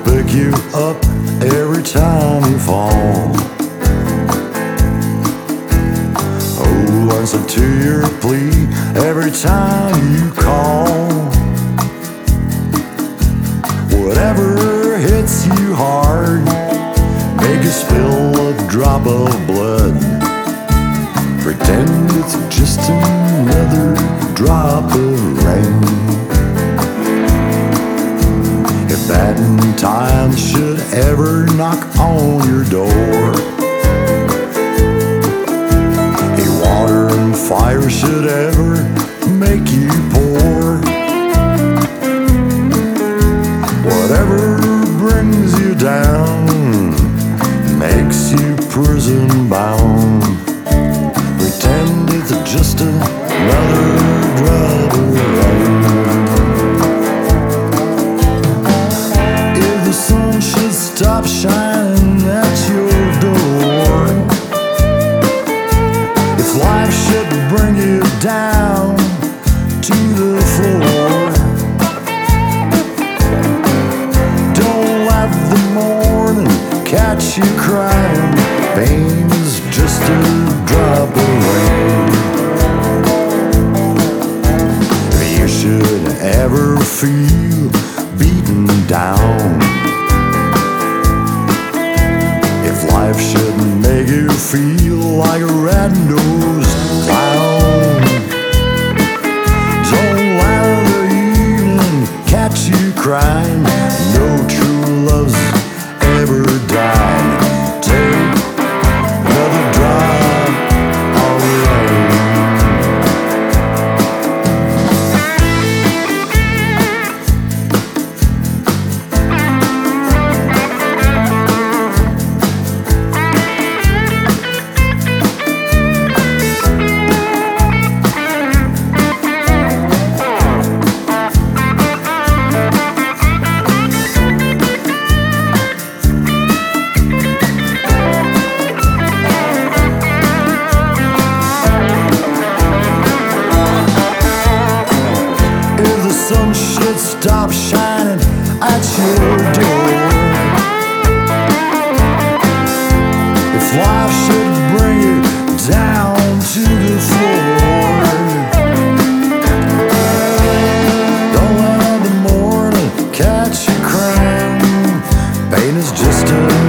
pick you up every time you fall. Oh, answer to your plea every time you call. Whatever hits you hard, make you spill a drop of blood. Pretend it's just another drop of rain. If bad times should ever knock on your door, if water and fire should ever make you poor, whatever brings you down makes you prison bound. Pretend it's just another drop of rain. If the sun should stop shining at your door, if life should bring you down to the floor, don't let the morning catch you crying. Pain is just a drop of rain. If you should ever feel beaten down, if life should make you feel like a red-nosed clown, don't let the evening catch you crying. No true love's ever died. Take another drop of rain. Sun should stop shining at your door, if life should bring you down to the floor, don't let the morning catch you crying. Pain is just a